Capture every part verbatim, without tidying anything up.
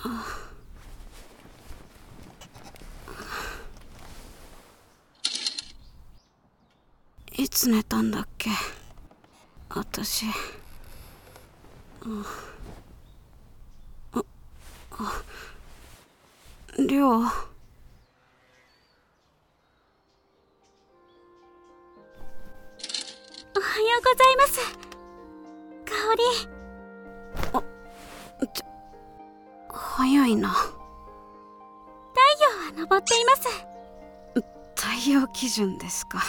いつ寝たんだっけ私。あありょう。 おはようございます。香り。 あちょ早いな。 太陽は昇っています。 太陽基準ですか。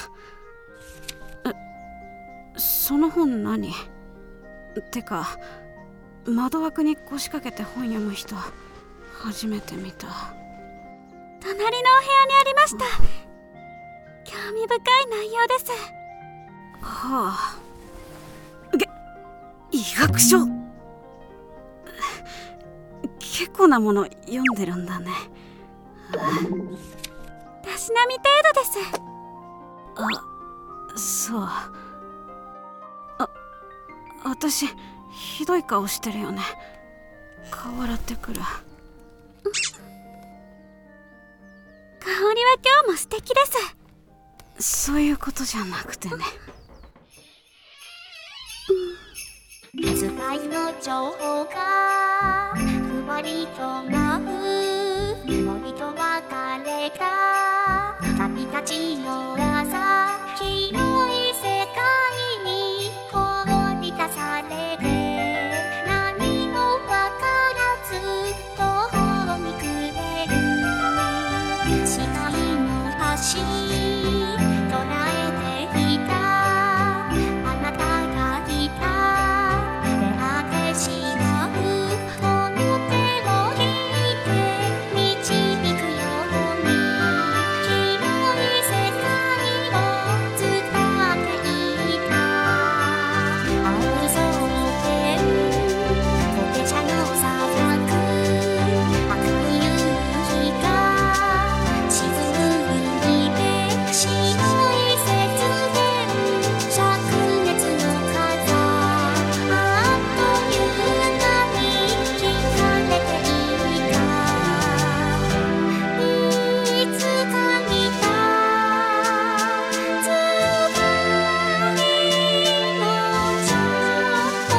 えその本何？てか窓枠に腰掛けて本読む人初めて見た。 隣のお部屋にありました。興味深い内容です。 はあ。げ医学書。結構なもの読んでるんだね。 たしなみ程度です。 あ、そう。あ、私ひどい顔してるよね。顔洗ってくる。 香りは今日も素敵です。 そういうことじゃなくてね。 使いの情報がふわりと舞う森と別れた旅立ちの朝、広い世界に放り出されて何もわからず途方に暮れる視界の端捉えていたあなたがいた出会ってしまうこの手を引いて導くように広い世界を伝っていた青空でポテチャの砂漠赤い夕日が沈む海で白い雪原灼熱の風あっという間に惹かれていたいつか見たつがいのちょっと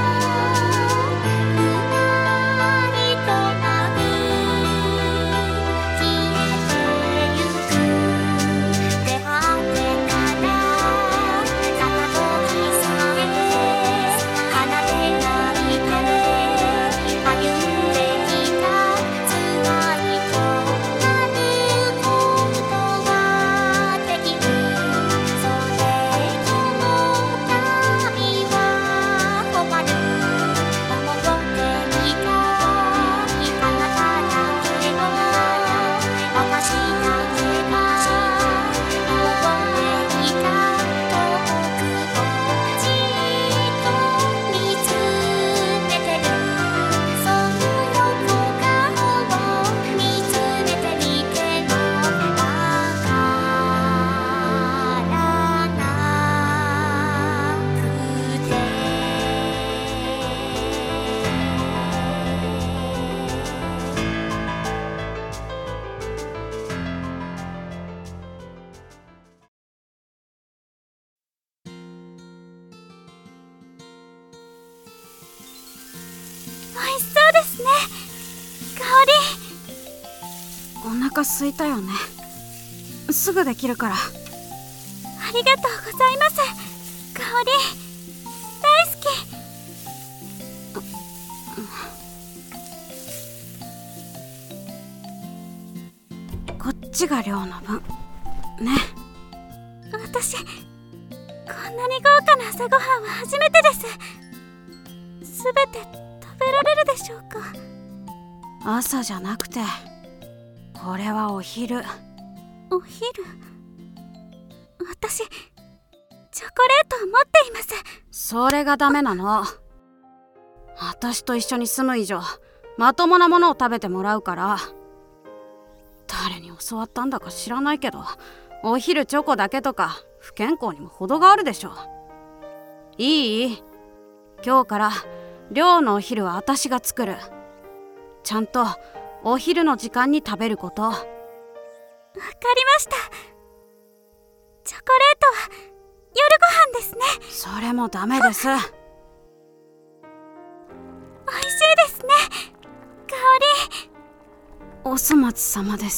ふわりと舞う消えてゆく出会ってから片時さえ鼻で泣いて歩んできた辛いとなることができるそれとも旅は終わる守ってみたあなただけを私だけが覚えていた遠くをじっと見つめてるその横顔を見つめてみてもわからなくて美味しそうですね。香り。 お腹空いたよね。すぐできるから。 ありがとうございます。香り大好き。 こっちが量の分ね。 私こんなに豪華な朝ごはんは初めてです。すべて食べられるでしょうか。 朝じゃなくてこれはお昼。 お昼。私チョコレートを持っています。 それがダメなの。私と一緒に住む以上まともなものを食べてもらうから。誰に教わったんだか知らないけどお昼チョコだけとか不健康にも程があるでしょ。いい？今日から寮のお昼は私が作る。 ちゃんとお昼の時間に食べること。わかりました。チョコレートは夜ご飯ですね。 それもダメです。 美味しいですね、香り。 お粗末様です。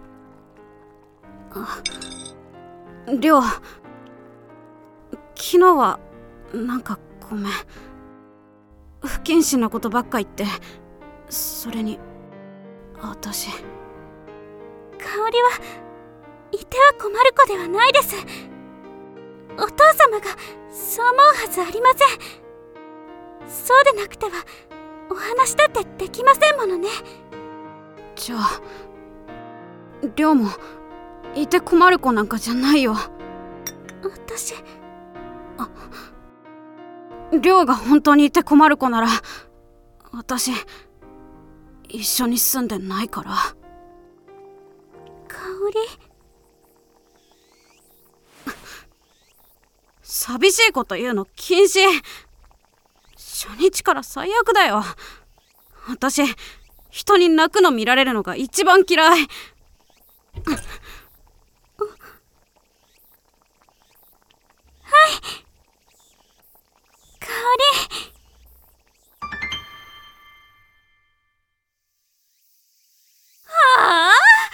りょう、昨日はなんかごめん。不謹慎なことばっか言って。それに私、 香りはいては困る子ではないです。お父様がそう思うはずありません。そうでなくてはお話だってできませんものね。 じゃありょうもいて困る子なんかじゃないよ。 私、 あ、りょうが本当にいて困る子なら私一緒に住んでないから。 香り、 寂しいこと言うの禁止。初日から最悪だよ。私人に泣くの見られるのが一番嫌い。はい、 香り。はあ、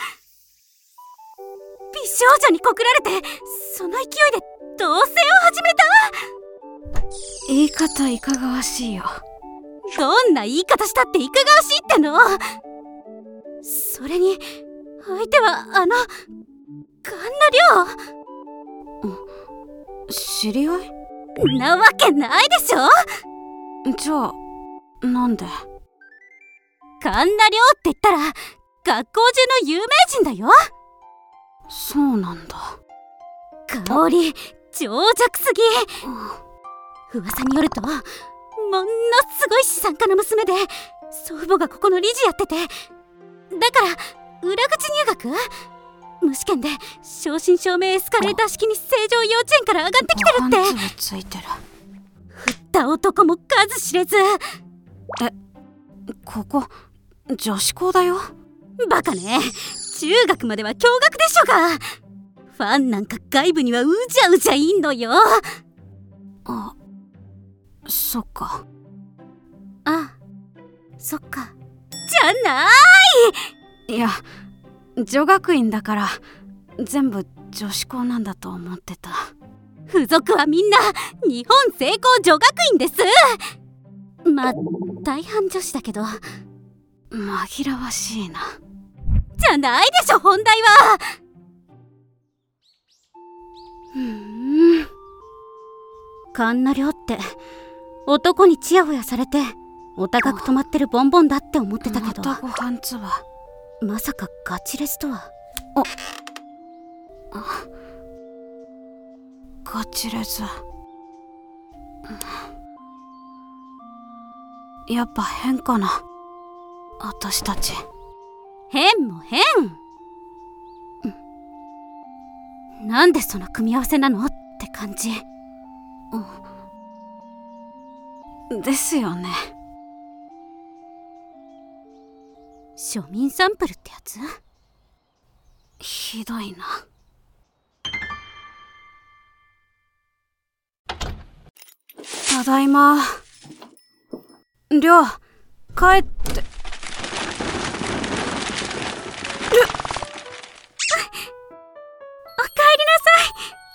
美少女に告られてその勢いで同棲を始めた。 言い方いかがわしいよ。 どんな言い方したっていかがわしいっての。それに相手はあの神田亮。知り合いなわけないでしょ。 じゃあなんで。 神田亮って言ったら学校中の有名人だよ。 そうなんだ。 香り情弱すぎ。噂によるとものすごい資産家の娘で祖父母がここの理事やってて、だから裏口入学、無試験で正真正銘エスカレーター式に成城幼稚園から上がってきてるって。 ご飯粒ついてる。 振った男も数知れず。 え、ここ女子校だよ。 バカね、中学までは共学でしょが。ファンなんか外部にはうじゃうじゃいんのよ。 あ、そっか。 あ、そっか。じゃない。 いや、女学院だから全部女子校なんだと思ってた。 付属はみんな日本成功女学院です。まあ大半女子だけど。 紛らわしいな。 じゃないでしょ本題は。 うーん、 神田亮って男にチヤホヤされてお高く止まってるボンボンだって思ってたけど、 またご飯粒。 まさかガチレスとは。 あ、ガチレズ。やっぱ変かな、私たち。 変も変。なんでその組み合わせなのって感じ。 ですよね。 庶民サンプルってやつ。 ひどいな。ただいま。りょう、帰って。 おかえりなさい、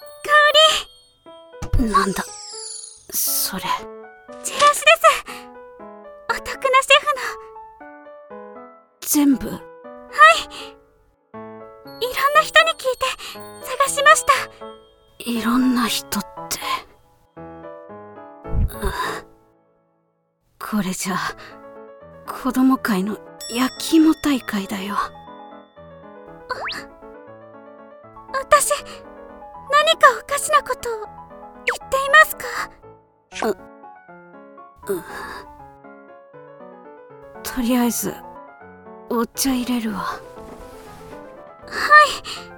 香り。 なんだそれ。 チラシです。お得なシェフの。 全部。 はい、いろんな人に聞いて探しました。 いろんな人って、これじゃ子供会の焼き芋大会だよ。 私、何かおかしなことを言っていますか？ う、う、とりあえずお茶入れるわ。 はい。